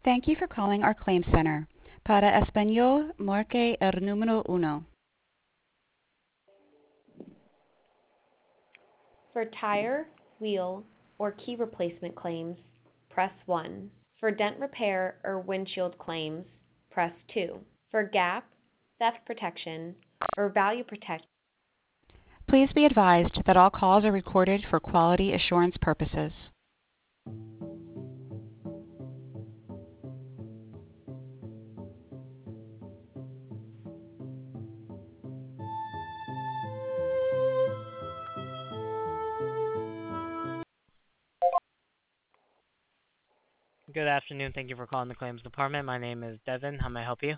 Thank you for calling our claim center. Para español, marque el número uno. For tire, wheel, or key replacement claims, press 1. For dent repair or windshield claims, press 2. For gap, theft protection, or value protection. Please be advised that all calls are recorded for quality assurance purposes. Good afternoon. Thank you for calling the claims department. My name is Devin. How may I help you?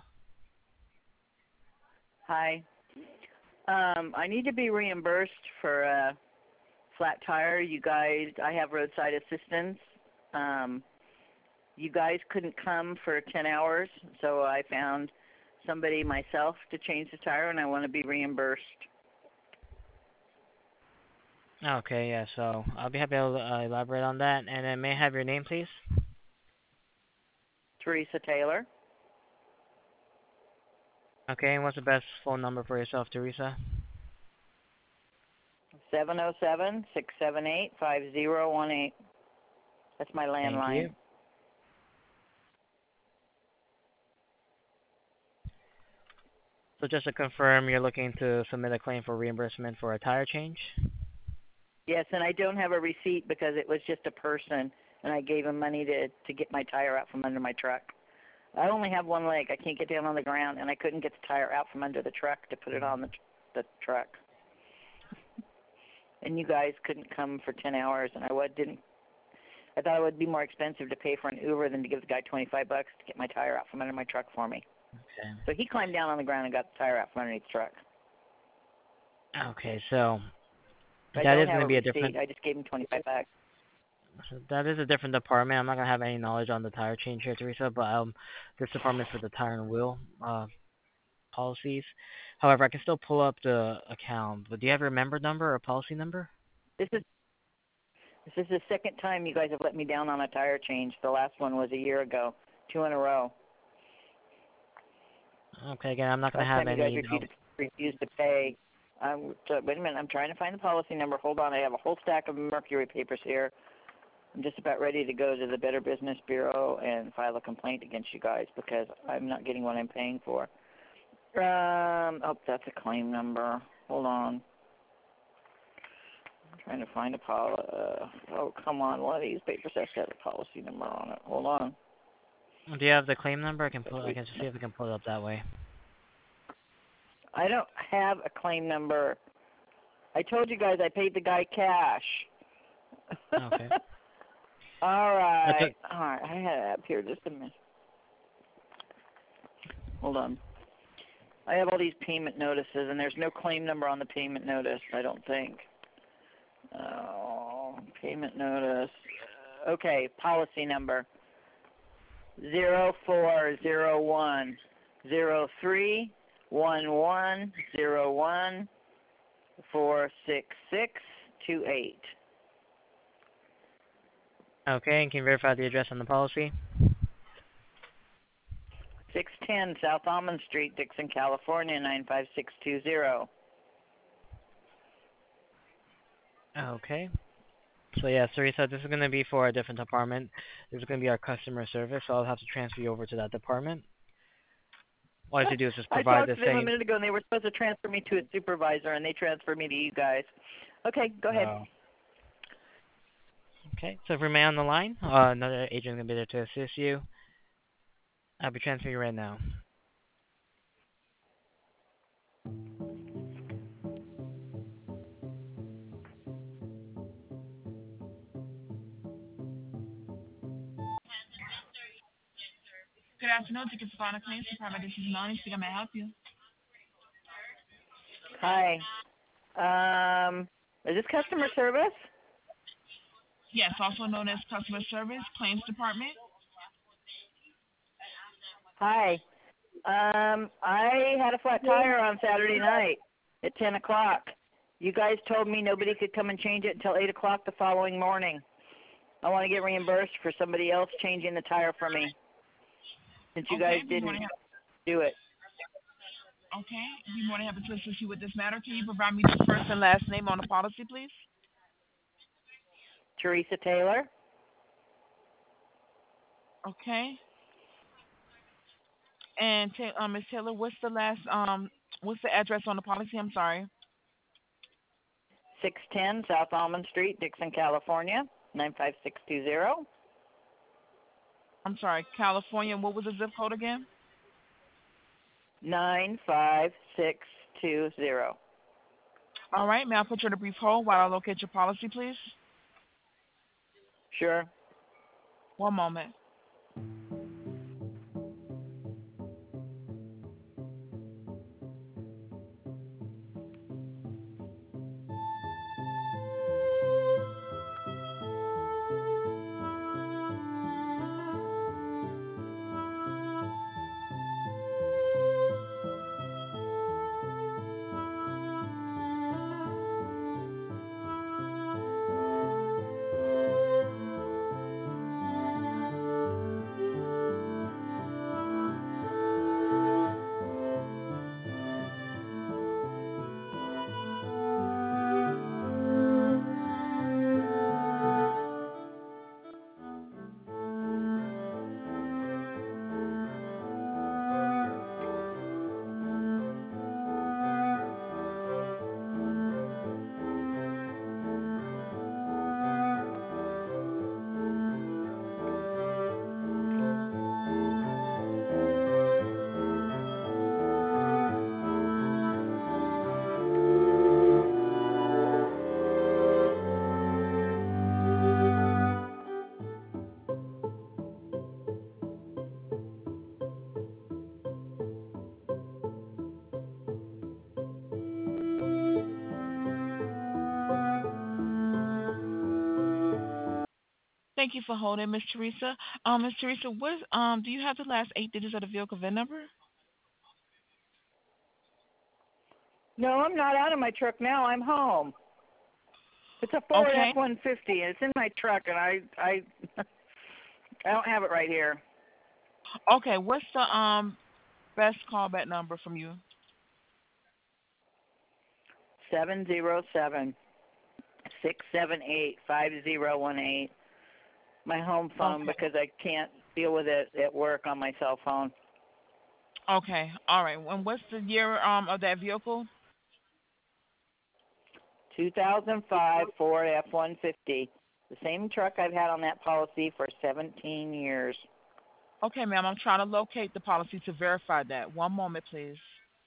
Hi. I need to be reimbursed for a flat tire. You guys, I have roadside assistance. You guys couldn't come for 10 hours, so I found somebody myself to change the tire, and I want to be reimbursed. Okay, yeah, so I'll be happy to elaborate on that. And then may I have your name, please? Teresa Taylor. Okay, and what's the best phone number for yourself, Teresa? 707-678-5018. That's my landline. Thank you. So just to confirm, you're looking to submit a claim for reimbursement for a tire change? Yes, and I don't have a receipt because it was just a person, and I gave him money to get my tire out from under my truck. I only have one leg. I can't get down on the ground, and I couldn't get the tire out from under the truck to put it on the truck. And you guys couldn't come for 10 hours, and I thought it would be more expensive to pay for an Uber than to give the guy $25 to get my tire out from under my truck for me. Okay. So he climbed down on the ground and got the tire out from underneath the truck. Okay, so But that I is don't have going to a be a receipt. different... I just gave him $25. So that is a different department. I'm not going to have any knowledge on the tire change here, Teresa, but this department is for the tire and wheel policies. However, I can still pull up the account. But do you have your member number or policy number? This is the second time you guys have let me down on a tire change. The last one was a year ago, 2 in a row. Okay, again, I'm not going to Last have time any... you guys refused to pay. Wait a minute, I'm trying to find the policy number. Hold on, I have a whole stack of Mercury papers here. I'm just about ready to go to the Better Business Bureau and file a complaint against you guys because I'm not getting what I'm paying for. That's a claim number. Hold on. I'm trying to find a policy. Oh, come on. One of these papers has to have a policy number on it. Hold on. Do you have the claim number? I can just see if I can pull it up that way. I don't have a claim number. I told you guys I paid the guy cash. Okay. All right. All right. I had it up here just a minute. Hold on. I have all these payment notices, and there's no claim number on the payment notice, I don't think. Oh, payment notice. Okay, policy number 0401-03-1101-46628. Okay, and can you verify the address on the policy? 610 South Almond Street, Dixon, California, 95620. Okay. So yeah, Teresa, this is going to be for a different department. This is going to be our customer service, so I'll have to transfer you over to that department. All you have to do is just provide the I talked to them same... a minute ago, and they were supposed to transfer me to a supervisor, and they transferred me to you guys. Okay, go ahead. Okay, so if you remain on the line, another agent is going to be there to assist you. I'll be transferring you right now. Good afternoon. Thank you for calling the claims department. This is Melanie. Speaking. May I help you? Hi. Is this customer service? Yes, also known as customer service, claims department. Hi. I had a flat tire on Saturday night at 10 o'clock. You guys told me nobody could come and change it until 8 o'clock the following morning. I want to get reimbursed for somebody else changing the tire for me. since you Okay, guys be more didn't than do it. okay, be more than happy to assist you with this matter. Can you provide me the first and last name on the policy, please? Teresa Taylor, Okay. And Ms. Taylor, what's the address on the policy? I'm sorry. 610 South Almond Street, Dixon, California, 95620. I'm sorry, California. What was the zip code again? 95620. All right. May I put you on a brief hold while I locate your policy, please? Sure. One moment. Thank you for holding, Miss Teresa. Miss Teresa, do you have the last 8 digits of the vehicle VIN number? No, I'm not out of my truck now. I'm home. It's a Ford Okay. F-150, and it's in my truck, and I I don't have it right here. Okay. What's the best callback number from you? 707-678-5018. My home phone Okay. because I can't deal with it at work on my cell phone. Okay. All right. And what's the year of that vehicle? 2005 Ford F-150. The same truck I've had on that policy for 17 years. Okay, ma'am. I'm trying to locate the policy to verify that. One moment, please.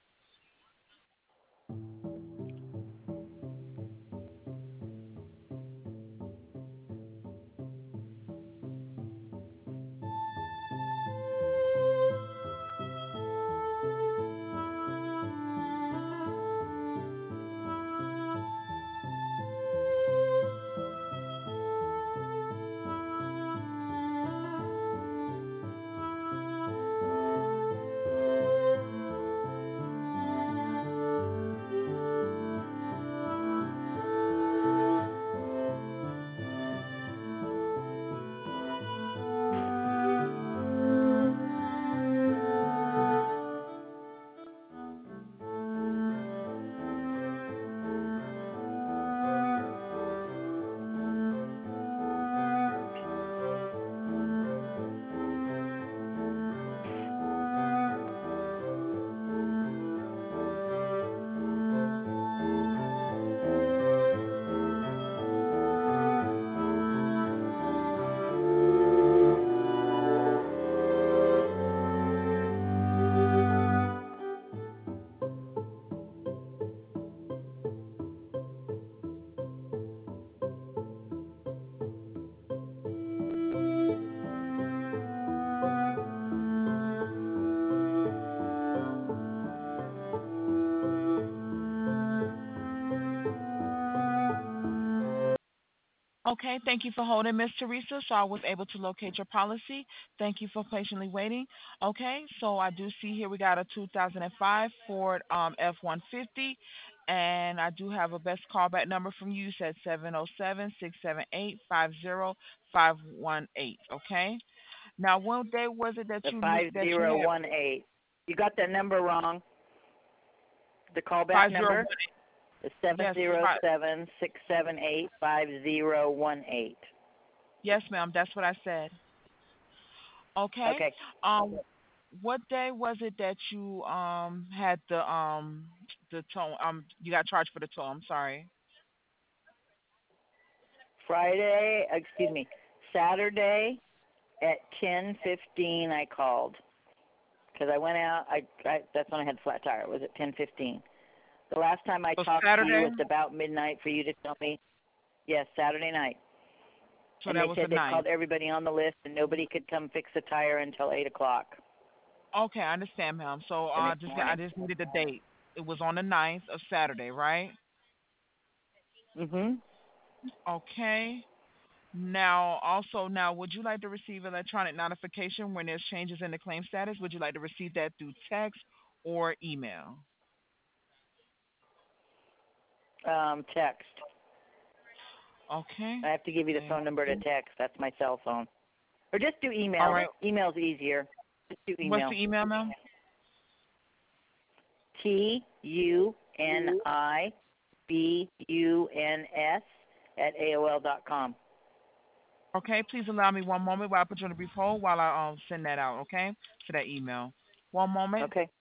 Okay, thank you for holding, Miss Teresa. So I was able to locate your policy. Thank you for patiently waiting. Okay, so I do see here we got a 2005 Ford F-150, and I do have a best callback number from you. You said 707-678-50518. Okay. Now, what day was it that The you that you had 5018. You got that number wrong. The callback 501? number is Yes, 707-678-5018. yes, ma'am. That's what I said. Okay. Okay. Um, what day was it that you had the tow you got charged for the tow? I'm sorry. Saturday at 10:15 I called because I went out. I that's when I had flat tire. It was at 10:15. The last time I So talked to you Saturday. was about midnight for you to tell me. Yes, Saturday night. So And that they was the said they ninth. called everybody on the list and nobody could come fix the tire until 8 o'clock Okay, I understand, ma'am. So the next I morning. just needed the date. It was on the ninth of Saturday, right? Mhm. Okay. Now, also, now, would you like to receive electronic notification when there's changes in the claim status? Would you like to receive that through text or email? Text. Okay. I have to give you the phone number to text. That's my cell phone. Or just do All email. right. Email's easier. Just do What's email. the email, ma'am? TUNIBUNS@AOL.com. Okay. Please allow me one moment while I put you on a brief hold while I send that out. Okay, to that email. One moment. Okay.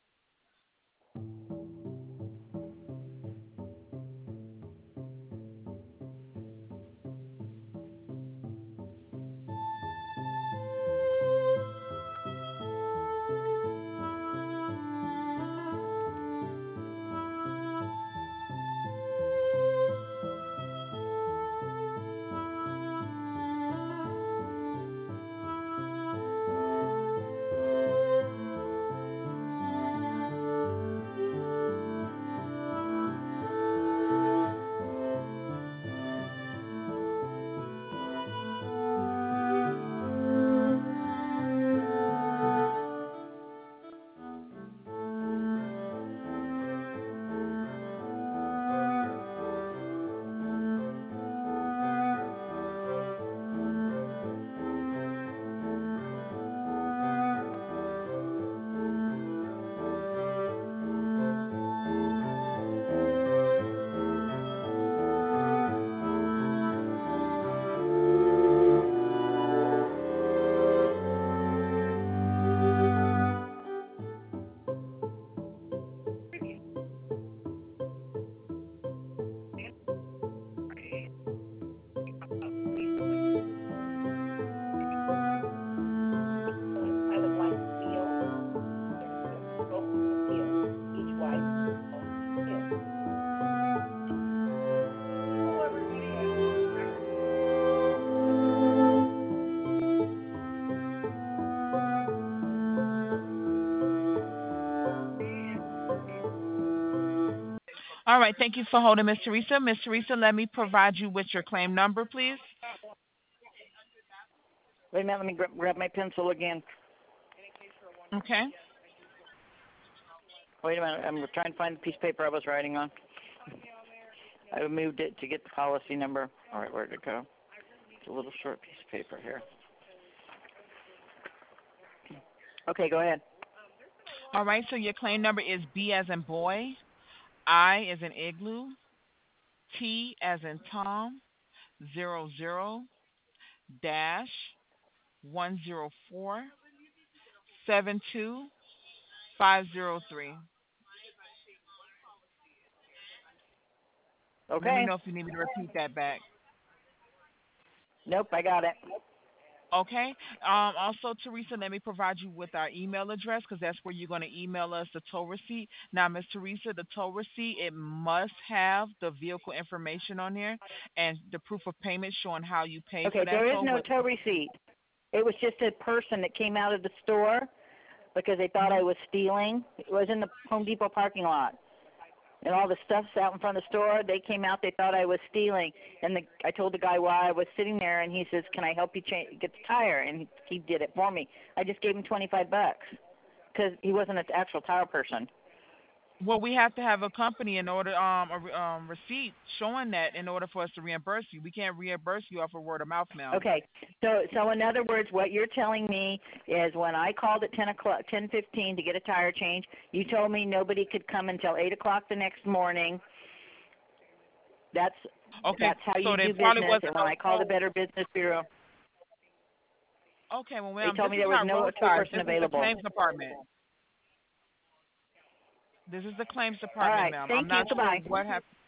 All right. Thank you for holding, Miss Teresa. Miss Teresa, let me provide you with your claim number, please. Wait a minute. Let me grab my pencil again. Okay. Wait a minute. I'm trying to find the piece of paper I was writing on. I moved it to get the policy number. All right, where'd it go? It's a little short piece of paper here. Okay, go ahead. All right. So your claim number is B as in boy, I as in igloo, T as in Tom, 00-104-72503. Let me Okay. know if you need me to repeat that back. Nope, I got it. Okay. Also, Teresa, let me provide you with our email address because that's where you're going to email us the tow receipt. Now, Miss Teresa, the tow receipt, it must have the vehicle information on there and the proof of payment showing how you paid Okay, for that there is tow. no But tow receipt. It was just a person that came out of the store because they thought I Mhm. was stealing. It was in the Home Depot parking lot. And all the stuff's out in front of the store. They came out. They thought I was stealing. And I told the guy why I was sitting there, and he says, "Can I help you get the tire?" And he did it for me. I just gave him $25 because he wasn't an actual tire person. Well, we have to have a company in order, receipt showing that in order for us to reimburse you. We can't reimburse you off of word of mouth, ma'am. Okay. So in other words, what you're telling me is when I called at 10:00, 10:15 to get a tire change, you told me nobody could come until 8 o'clock the next morning. That's Okay, that's how so you there do probably business. wasn't And when no I called the so. Better Business Bureau, Okay, well, they ma'am, told this me is there was not no tow roadside. person This is the available. claims department. This is the claims All department, right. ma'am. I'm Thank you. not sure Goodbye. what happened.